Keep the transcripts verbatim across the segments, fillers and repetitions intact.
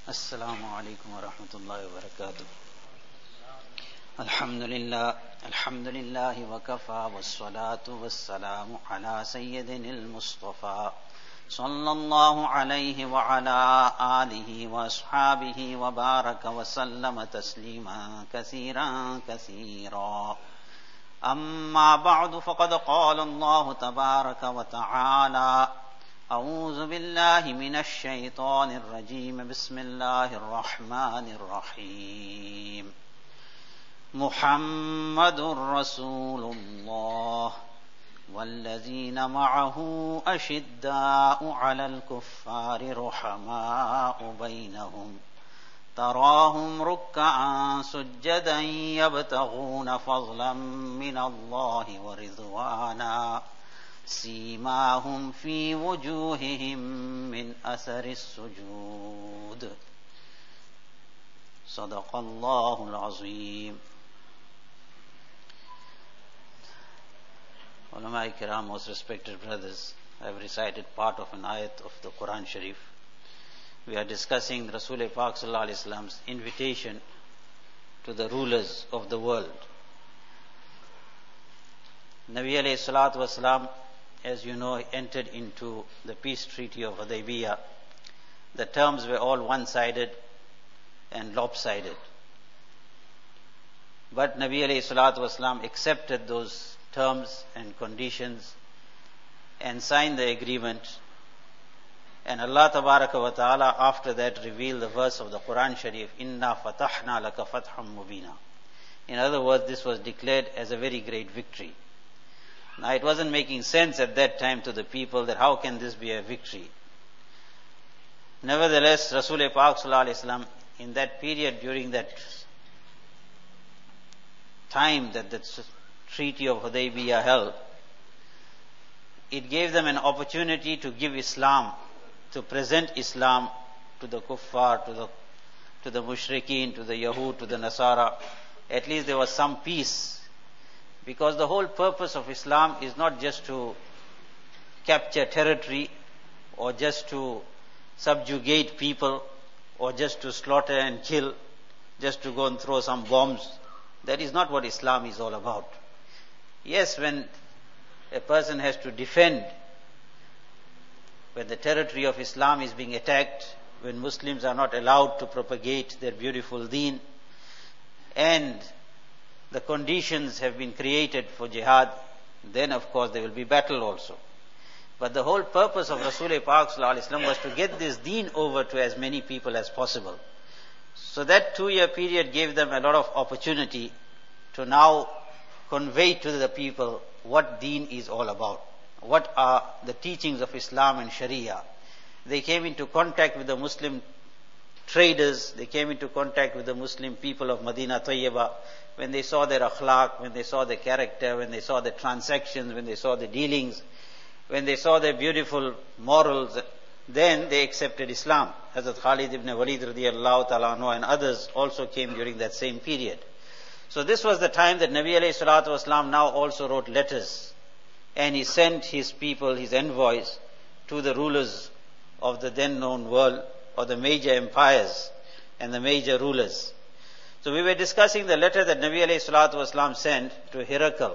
Assalamu alaikum wa rahmatullahi wa barakatuh. Alhamdulillah, alhamdulillahi wa kafa wa salatu wa salamu ala sayyidinil Mustafa sallallahu alayhi wa ala alihi wa ashabihi wa baraka wa sallama taslima kathiran kathira. Amma ba'du faqad qala Allah tabaraka wa ta'ala أعوذ بالله من الشيطان الرجيم بسم الله الرحمن الرحيم محمد رسول الله والذين معه أشداء على الكفار رحماء بينهم تراهم ركعا سجدا يبتغون فضلا من الله ورضوانا سيماهم في وجوههم من أثر السجود صدق الله العظيم. Ulama Kiram, most respected brothers, I have recited part of an ayat of the Quran Sharif. We are discussing Rasul Pak Sallallahu Alaihi Wasallam's invitation to the rulers of the world. Nabi Alayhi Salatu Wasalam, as you know, entered into the peace treaty of Hudaybiyah. The terms were all one-sided and lopsided. But Nabi alayhi salatu wasalam accepted those terms and conditions and signed the agreement. And Allah tabaraka wa ta'ala after that revealed the verse of the Quran Sharif, Inna fatahna laka fatham mubina. In other words, this was declared as a very great victory. Now it wasn't making sense at that time to the people that how can this be a victory? Nevertheless, Rasul Pak Sallallahu Alaihi Wasallam, in that period, during that time that the treaty of Hudaybiyah held, it gave them an opportunity to give Islam, to present Islam to the kuffar, to the to the mushrikeen, to the Yahud, to the Nasara. At least there was some peace. Because the whole purpose of Islam is not just to capture territory or just to subjugate people or just to slaughter and kill, just to go and throw some bombs. That is not what Islam is all about. Yes, when a person has to defend, when the territory of Islam is being attacked, when Muslims are not allowed to propagate their beautiful deen, and the conditions have been created for jihad, then of course there will be battle also. But the whole purpose of Rasul Pak Sallallahu Alaihi Wasallam was to get this deen over to as many people as possible. So that two-year period gave them a lot of opportunity to now convey to the people what deen is all about. What are the teachings of Islam and Sharia. They came into contact with the Muslim traders, they came into contact with the Muslim people of Madinah Tayyibah. When they saw their akhlaq, when they saw their character, when they saw the transactions, when they saw the dealings, when they saw their beautiful morals, then they accepted Islam. Hazrat Khalid ibn Walid radiyallahu ta'ala anhu and others also came during that same period. So this was the time that Nabi alayhi salatu wasalam now also wrote letters, and he sent his people, his envoys, to the rulers of the then known world, or the major empires and the major rulers. So we were discussing the letter that Nabi alayhi salatu wasalam sent to Herakl.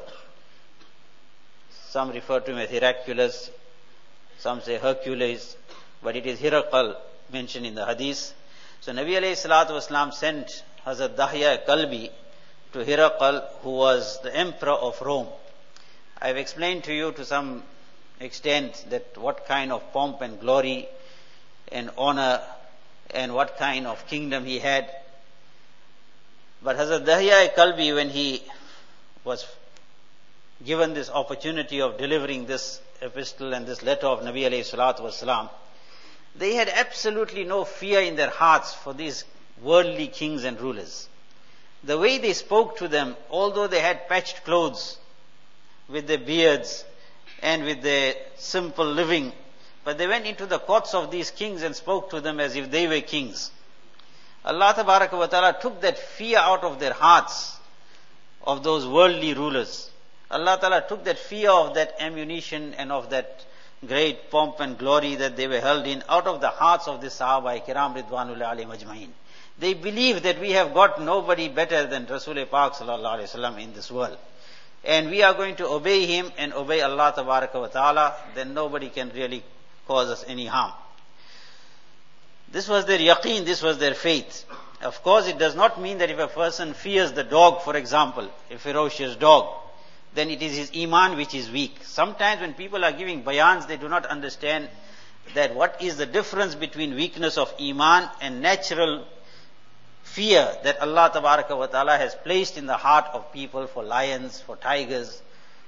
Some refer to him as Heraclius, some say Hercules, but it is Herakl mentioned in the hadith. So Nabi alayhi salatu wasalam sent Hazrat Dahya Kalbi to Herakl, who was the emperor of Rome. I have explained to you to some extent that what kind of pomp and glory and honor and what kind of kingdom he had. But Hazrat Dahya Kalbi, when he was given this opportunity of delivering this epistle and this letter of Nabi alayhi salatu wasalam, they had absolutely no fear in their hearts for these worldly kings and rulers. The way they spoke to them, although they had patched clothes, with their beards and with their simple living, but they went into the courts of these kings and spoke to them as if they were kings. Allah Tabaraka wa Ta'ala took that fear out of their hearts of those worldly rulers. Allah Ta'ala took that fear of that ammunition and of that great pomp and glory that they were held in out of the hearts of the Sahaba Kiram Ridwanullah alayhim ajma'in. They believe that we have got nobody better than Rasul Pak sallallahu alayhi wa sallam in this world. And we are going to obey him and obey Allah tabaraka wa ta'ala, then nobody can really cause us any harm. This was their yaqeen, this was their faith. Of course, it does not mean that if a person fears the dog, for example, a ferocious dog, then it is his iman which is weak. Sometimes when people are giving bayans, they do not understand that what is the difference between weakness of iman and natural fear that Allah tabaraka wa ta'ala has placed in the heart of people for lions, for tigers.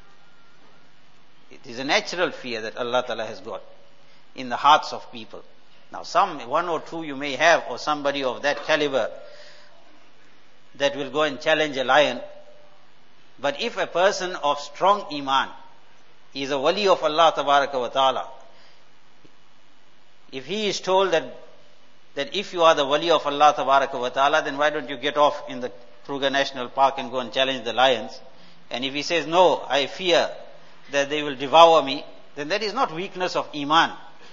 It is a natural fear that Allah ta'ala has got in the hearts of people. Now some, one or two you may have, or somebody of that caliber that will go and challenge a lion. But if a person of strong iman is a wali of Allah tabaraka wa ta'ala, if he is told that that if you are the wali of Allah tabaraka wa ta'ala, then why don't you get off in the Kruger National Park and go and challenge the lions? And if he says, no, I fear that they will devour me, then that is not weakness of iman.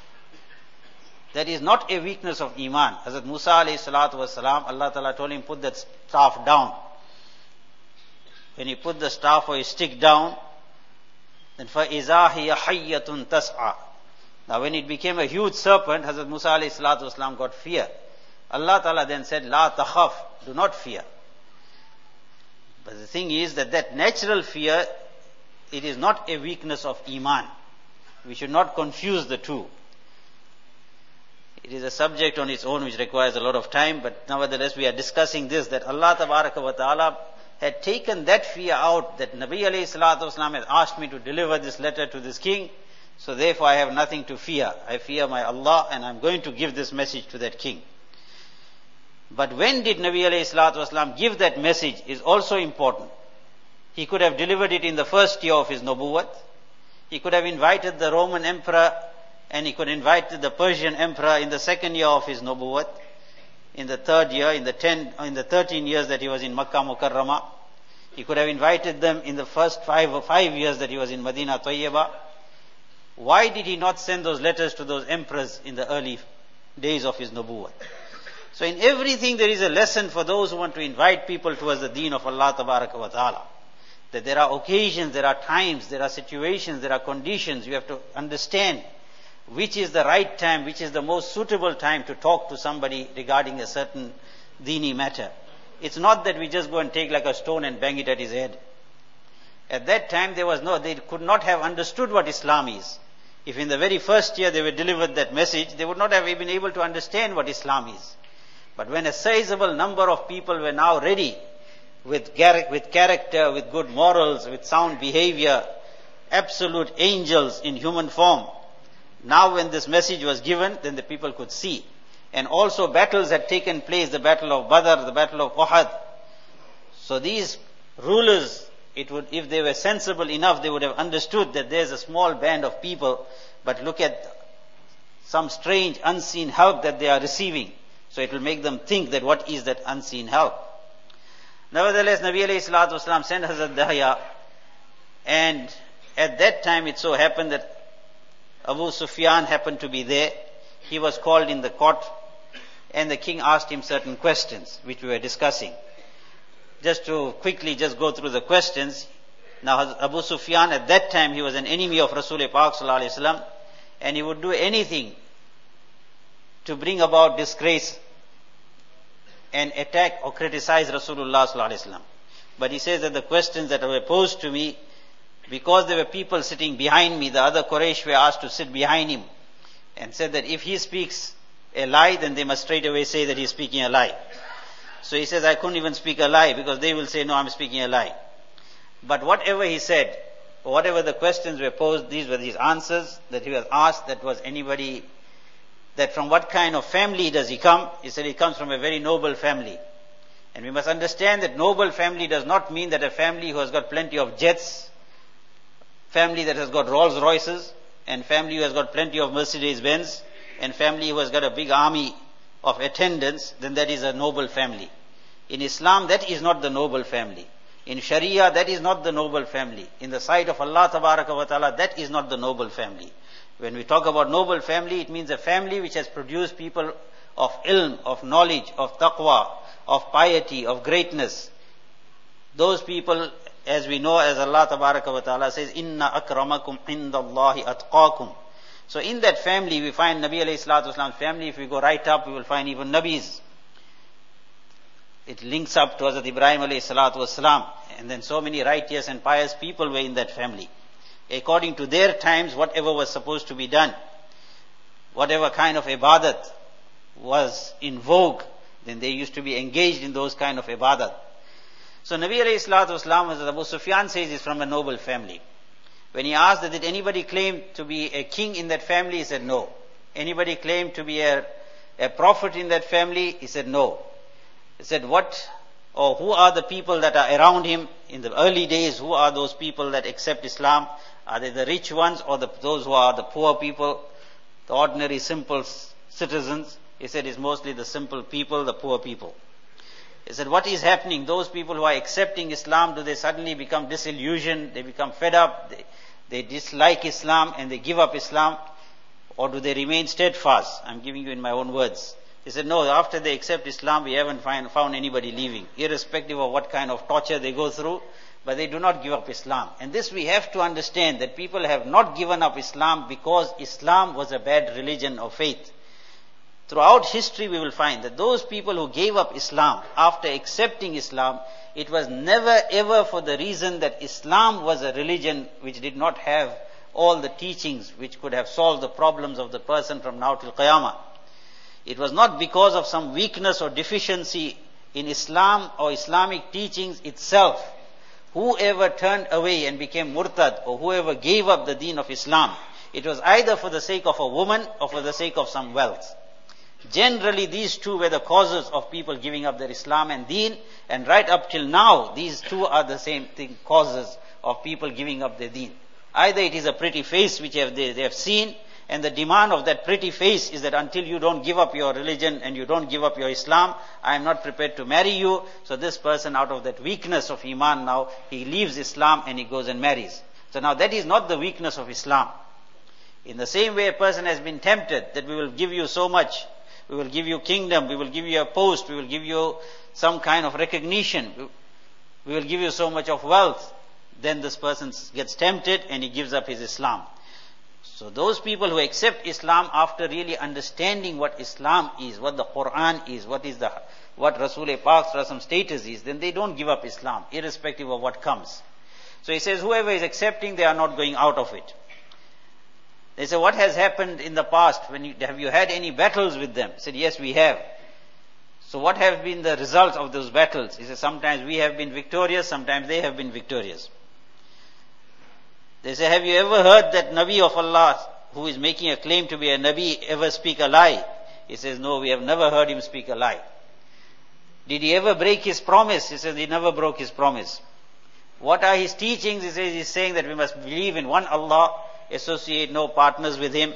That is not a weakness of iman. Hazrat Musa alayhi salatu wasalam, Allah ta'ala told him, put that staff down. When he put the staff or his stick down, then فَإِذَا هِيَ حَيَّةٌ تَسْعَى. Now when it became a huge serpent, Hazrat Musa alayhi salatu wasalam got fear. Allah ta'ala then said, La takhaf, do not fear. But the thing is that that natural fear, it is not a weakness of iman. We should not confuse the two. It is a subject on its own which requires a lot of time, but nevertheless we are discussing this, that Allah tabaraka wa ta'ala had taken that fear out, that Nabi alayhi salatu wasalam has asked me to deliver this letter to this king, so therefore I have nothing to fear. I fear my Allah and I am going to give this message to that king. But when did Nabi alayhi salatu wasalam give that message is also important. He could have delivered it in the first year of his nubuwwat. He could have invited the Roman emperor and he could invite the Persian emperor in the second year of his nubuwwat, in the third year, in the ten, in the thirteen years that he was in Makkah Mukarramah. He could have invited them in the first five or five years that he was in Medina Tayyibah. Why did he not send those letters to those emperors in the early days of his nubuwwat? So in everything there is a lesson for those who want to invite people towards the deen of Allah tabaraka wa ta'ala. That there are occasions, there are times, there are situations, there are conditions. You have to understand which is the right time, which is the most suitable time to talk to somebody regarding a certain deeni matter. It's not that we just go and take like a stone and bang it at his head. At that time there was no, they could not have understood what Islam is. If in the very first year they were delivered that message, they would not have been able to understand what Islam is. But when a sizable number of people were now ready with, with character, with good morals, with sound behavior, absolute angels in human form, now when this message was given, then the people could see. And also battles had taken place, the battle of Badr, the battle of Uhud. So these rulers, it would, if they were sensible enough, they would have understood that there's a small band of people, but look at some strange unseen help that they are receiving. So it will make them think that what is that unseen help. Nevertheless, Nabi alayhi salatu wasalam sent Hazrat Dahya, and at that time it so happened that Abu Sufyan happened to be there. He was called in the court, and the king asked him certain questions, which we were discussing. Just to quickly just go through the questions. Now Abu Sufyan at that time, he was an enemy of Rasul Pak sallallahu alayhi wasallam, and he would do anything to bring about disgrace and attack or criticize Rasulullah sallallahu alayhi wasallam. But he says that the questions that were posed to me, because there were people sitting behind me, the other Quraysh were asked to sit behind him, and said that if he speaks a lie, then they must straight away say that he is speaking a lie. So he says, I couldn't even speak a lie, because they will say, no, I'm speaking a lie. But whatever he said, or whatever the questions were posed, these were his answers that he was asked. That was anybody, that from what kind of family does he come? He said he comes from a very noble family. And we must understand that noble family does not mean that a family who has got plenty of jets, family that has got Rolls Royces, and family who has got plenty of Mercedes Benz, and family who has got a big army of attendants, then that is a noble family. In Islam, that is not the noble family. In Sharia, that is not the noble family. In the sight of Allah Tabaraka wa Ta'ala, that is not the noble family. When we talk about noble family, it means a family which has produced people of ilm, of knowledge, of taqwa, of piety, of greatness. Those people, as we know, as Allah Tabaraka wa Ta'ala says, Inna akramakum indallahi atqakum. So in that family, we find Nabi alayhi salatu wasalam's family. If we go right up, we will find even Nabis. It links up to Hazrat Ibrahim alayhi salatu wasalam. And then so many righteous and pious people were in that family. According to their times, whatever was supposed to be done, whatever kind of ibadat was in vogue, then they used to be engaged in those kind of ibadat. So Nabi alayhi salatu wasalam, as Abu Sufyan says, is from a noble family. When he asked that did anybody claim to be a king in that family, he said no. Anybody claim to be a, a prophet in that family? He said no. He said what, or who are the people that are around him in the early days? Who are those people that accept Islam? Are they the rich ones or the, those who are the poor people, the ordinary simple citizens? He said it's mostly the simple people, the poor people. He said, what is happening? Those people who are accepting Islam, do they suddenly become disillusioned? They become fed up? They, they dislike Islam and they give up Islam? Or do they remain steadfast? I'm giving you in my own words. He said, no, after they accept Islam, we haven't find, found anybody leaving, irrespective of what kind of torture they go through, but they do not give up Islam. And this we have to understand, that people have not given up Islam because Islam was a bad religion or faith. Throughout history we will find that those people who gave up Islam after accepting Islam, it was never ever for the reason that Islam was a religion which did not have all the teachings which could have solved the problems of the person from now till Qiyamah. It was not because of some weakness or deficiency in Islam or Islamic teachings itself. Whoever turned away and became murtad, or whoever gave up the deen of Islam, it was either for the sake of a woman or for the sake of some wealth. Generally, these two were the causes of people giving up their Islam and deen, and right up till now, these two are the same thing, causes of people giving up their deen. Either it is a pretty face which have they, they have seen, and the demand of that pretty face is that until you don't give up your religion and you don't give up your Islam, I am not prepared to marry you. So this person, out of that weakness of Iman now, he leaves Islam and he goes and marries. So now that is not the weakness of Islam. In the same way, a person has been tempted that we will give you so much, we will give you kingdom, we will give you a post, we will give you some kind of recognition, we will give you so much of wealth. Then this person gets tempted and he gives up his Islam. So those people who accept Islam after really understanding what Islam is, what the Quran is, what is the what Rasul Pak's status is, then they don't give up Islam, irrespective of what comes. So he says, whoever is accepting, they are not going out of it. They say, what has happened in the past? When you, have you had any battles with them? He said, yes, we have. So what have been the results of those battles? He says, sometimes we have been victorious, sometimes they have been victorious. They say, have you ever heard that Nabi of Allah, who is making a claim to be a Nabi, ever speak a lie? He says, no, we have never heard him speak a lie. Did he ever break his promise? He says, he never broke his promise. What are his teachings? He says, he's saying that we must believe in one Allah, associate no partners with him.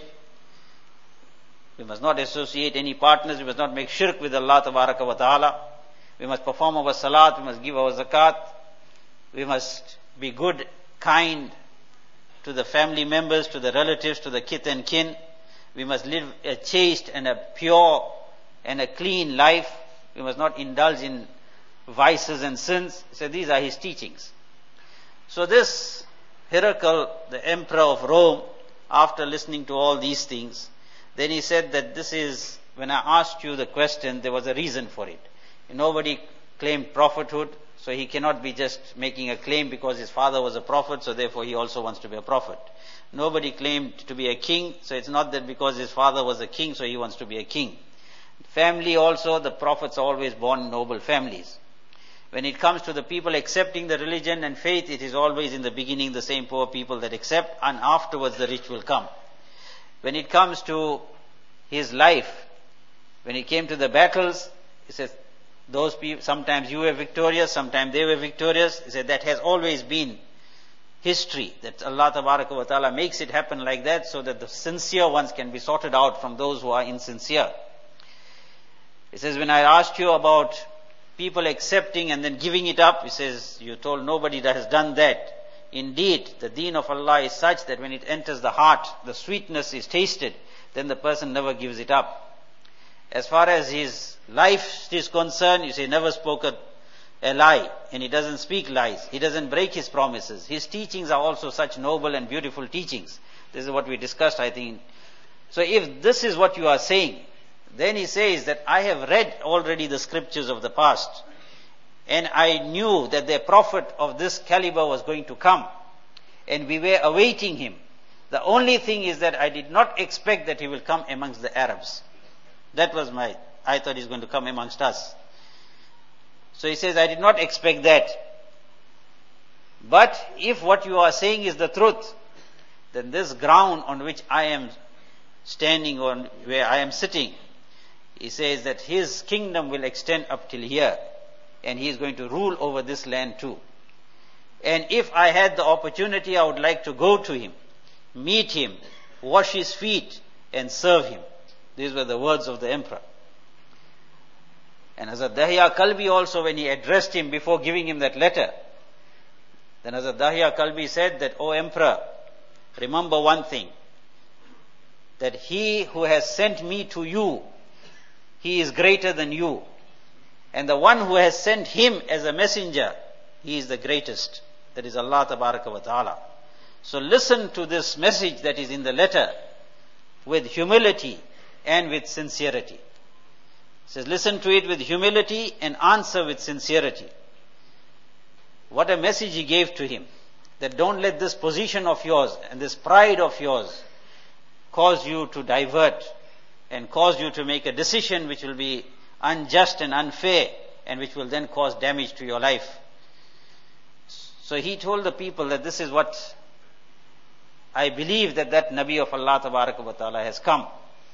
We must not associate any partners, we must not make shirk with Allah Tabaraka wa Ta'ala. We must perform our salat, we must give our zakat. We must be good, kind, to the family members, to the relatives, to the kith and kin. We must live a chaste and a pure and a clean life. We must not indulge in vices and sins. So these are his teachings. So this Heracles, the emperor of Rome, after listening to all these things, then he said that this is, when I asked you the question, there was a reason for it. Nobody claimed prophethood, so he cannot be just making a claim because his father was a prophet, so therefore he also wants to be a prophet. Nobody claimed to be a king, so it's not that because his father was a king, so he wants to be a king. Family also, the prophets are always born in noble families. When it comes to the people accepting the religion and faith, it is always in the beginning the same poor people that accept, and afterwards the rich will come. When it comes to his life, when it came to the battles, he says, those people, sometimes you were victorious, sometimes they were victorious. He said that has always been history, that Allah Tabaraka wa Ta'ala makes it happen like that so that the sincere ones can be sorted out from those who are insincere. He says, when I asked you about people accepting and then giving it up, he says, you told nobody that has done that. indeed the deen of Allah is such that when it enters the heart, the sweetness is tasted, then the person never gives it up. As far as his life is concerned, you say, never spoke a, a lie, and he doesn't speak lies. He doesn't break his promises. His teachings are also such noble and beautiful teachings. This is what we discussed, I think. So if this is what you are saying, then he says that I have read already the scriptures of the past, and I knew that the prophet of this caliber was going to come, and we were awaiting him. The only thing is that I did not expect that he will come amongst the Arabs. That was my, I thought he's going to come amongst us. So he says, I did not expect that. But if what you are saying is the truth, then this ground on which I am standing, on where I am sitting, he says that his kingdom will extend up till here, and he is going to rule over this land too. And if I had the opportunity, I would like to go to him, meet him, wash his feet, and serve him. These were the words of the emperor. And Hazrat Dahya Kalbi also, when he addressed him before giving him that letter, then Hazrat Dahya Kalbi said that, O emperor, remember one thing, that he who has sent me to you, he is greater than you. And the one who has sent him as a messenger, he is the greatest. That is Allah Tabaraka wa Ta'ala. So listen to this message that is in the letter with humility and with sincerity. It says, listen to it with humility and answer with sincerity. What a message he gave to him. That don't let this position of yours and this pride of yours cause you to divert and cause you to make a decision which will be unjust and unfair, and which will then cause damage to your life. So he told the people that this is what I believe, that that Nabi of Allah Tabaraka wa Ta'ala has come.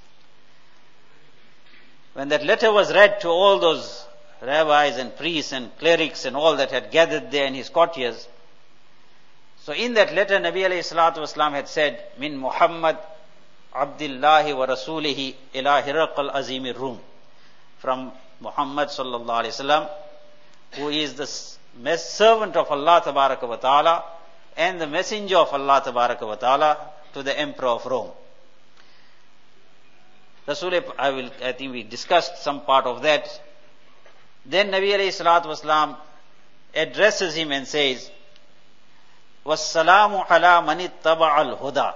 When that letter was read to all those rabbis and priests and clerics and all that had gathered there in his courtiers, so in that letter Nabi alayhi salatu wasalam had said, Min Muhammad Abdillahi wa Rasulihi ila Hiraqal Azimir Rum. From Muhammad sallallahu alayhi wasallam, who is the servant of Allah Tabaraka wa Ta'ala and the messenger of Allah Tabaraka wa Ta'ala, to the emperor of Rome. Rasul, I will, I think we discussed some part of that. Then Nabi alayhi salatu wasalam addresses him and says, Wassalamu ala manit taba al huda.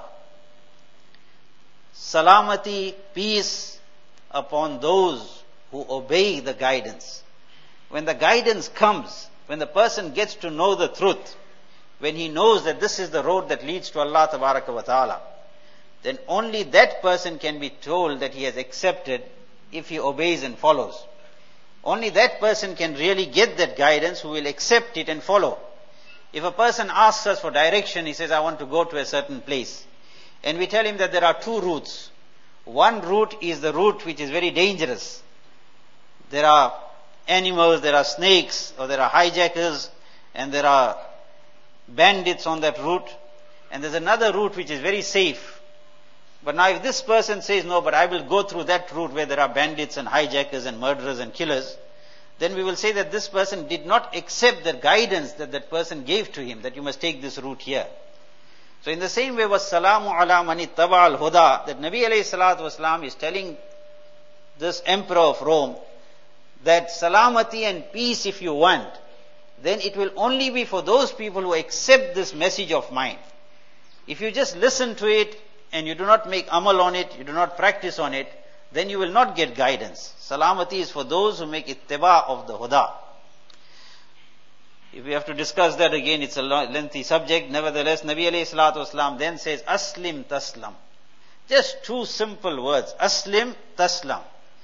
Salamati, peace upon those who obey the guidance. When the guidance comes, when the person gets to know the truth, when he knows that this is the road that leads to Allah Tabaraka wa Ta'ala, then only that person can be told that he has accepted if he obeys and follows. Only that person can really get that guidance who will accept it and follow. If a person asks us for direction, he says, I want to go to a certain place. And we tell him that there are two routes. One route is the route which is very dangerous. There are animals, there are snakes, or there are hijackers, and there are bandits on that route. And there's another route which is very safe. But now if this person says, no, but I will go through that route where there are bandits and hijackers and murderers and killers, then we will say that this person did not accept the guidance that that person gave to him, that you must take this route here. So in the same way, wassalamu ala mani taba al huda, that Nabi alayhi salatu wasalam is telling this emperor of Rome that salamati and peace if you want, then it will only be for those people who accept this message of mine. If you just listen to it and you do not make amal on it, you do not practice on it, then you will not get guidance. Salamati is for those who make ittiba of the huda. If we have to discuss that again, it's a lengthy subject. Nevertheless, Nabi alayhi salatu wasalam then says, Aslim taslam. Just two simple words. Aslim taslam.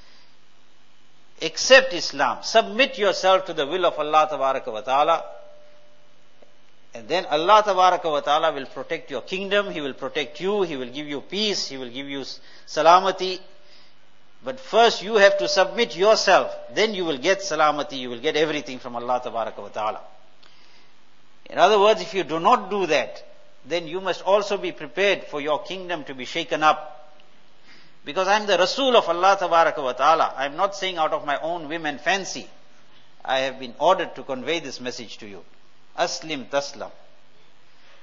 Accept Islam. Submit yourself to the will of Allah Tabaraka wa Ta'ala. And then Allah Tabaraka wa Ta'ala will protect your kingdom. He will protect you. He will give you peace. He will give you salamati. But first you have to submit yourself. Then you will get salamati. You will get everything from Allah Tabaraka wa Ta'ala. In other words, if you do not do that, then you must also be prepared for your kingdom to be shaken up. Because I am the Rasul of Allah Tabaraka wa Ta'ala. I am not saying out of my own whim and fancy. I have been ordered to convey this message to you. Aslim taslam.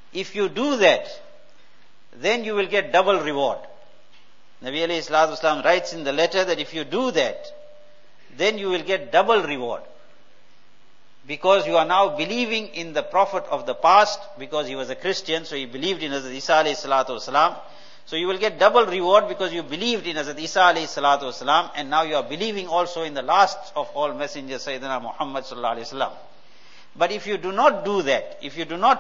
If you do that, then you will get double reward. Nabi alayhi salatu wasalam writes in the letter that if you do that, then you will get double reward. Because you are now believing in the Prophet of the past, because he was a Christian, so he believed in Hazrat Isa alayhi salatu wasalam. So you will get double reward because you believed in Hazrat Isa alayhi salatu wasalam, and now you are believing also in the last of all messengers, Sayyidina Muhammad sallallahu alayhi wasallam. But if you do not do that, if you do not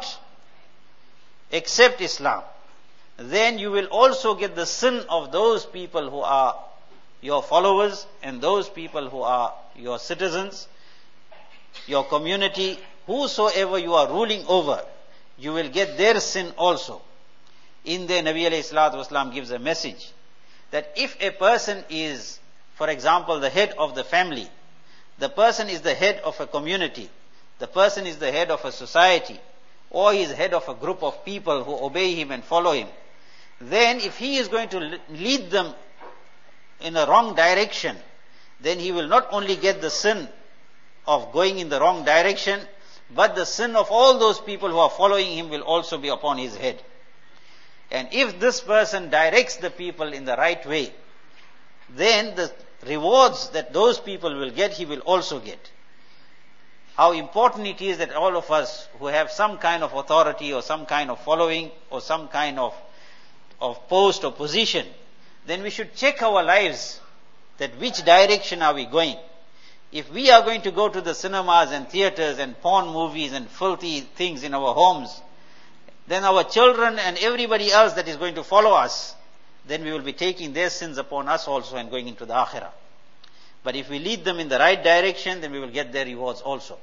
accept Islam, then you will also get the sin of those people who are your followers and those people who are your citizens, your community, whosoever you are ruling over, you will get their sin also. In there, Nabi alayhi salatu wasalam gives a message that if a person is, for example, the head of the family, the person is the head of a community, the person is the head of a society, or he is head of a group of people who obey him and follow him, then if he is going to lead them in a wrong direction, then he will not only get the sin of going in the wrong direction, but the sin of all those people who are following him will also be upon his head. And if this person directs the people in the right way, then the rewards that those people will get, he will also get. How important it is that all of us who have some kind of authority or some kind of following or some kind of, of post or position, then we should check our lives, that which direction are we going. If we are going to go to the cinemas and theaters and porn movies and filthy things in our homes, then our children and everybody else that is going to follow us, then we will be taking their sins upon us also and going into the akhirah. But if we lead them in the right direction, then we will get their rewards also.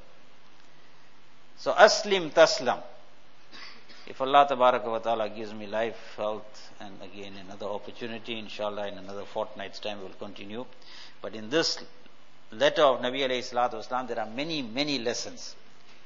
So aslim taslam. If Allah tabaraka wa ta'ala gives me life, health, and again another opportunity, inshallah in another fortnight's time we will continue. But in this letter of Nabi alayhi salatu wasalam, there are many, many lessons.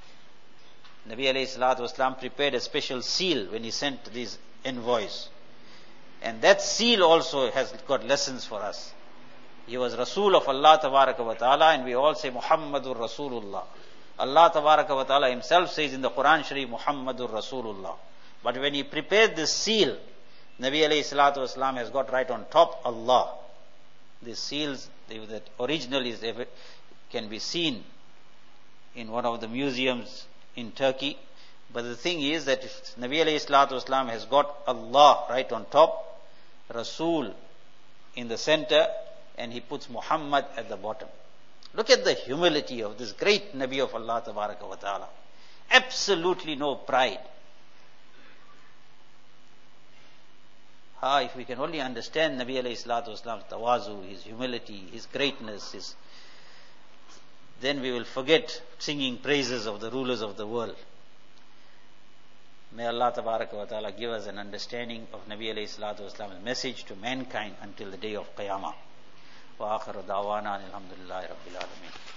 Nabi alayhi salatu wasalam prepared a special seal when he sent these envoys. And that seal also has got lessons for us. He was Rasul of Allah tabaraka wa ta'ala, and we all say Muhammadur Rasulullah. Allah tabaraka wa ta'ala himself says in the Quran Sharif, Muhammadur Rasulullah. But when he prepared this seal, Nabi alayhi salatu wasalam has got right on top Allah. These seals, they, that originally is, can be seen in one of the museums in Turkey. But the thing is that Nabi alayhi salatu wasalam has got Allah right on top, Rasul in the center, and he puts Muhammad at the bottom. Look at the humility of this great Nabi of Allah tabaraka wa ta'ala. Absolutely no pride. Ah, if we can only understand Nabi alayhi salatu wasalam's tawazu, his humility, his greatness, his, then we will forget singing praises of the rulers of the world. May Allah tabaraka wa ta'ala give us an understanding of Nabi alayhi salatu wasalam's message to mankind until the day of Qiyamah. Wa akhiru da'wana alhamdulillahi rabbil alamin.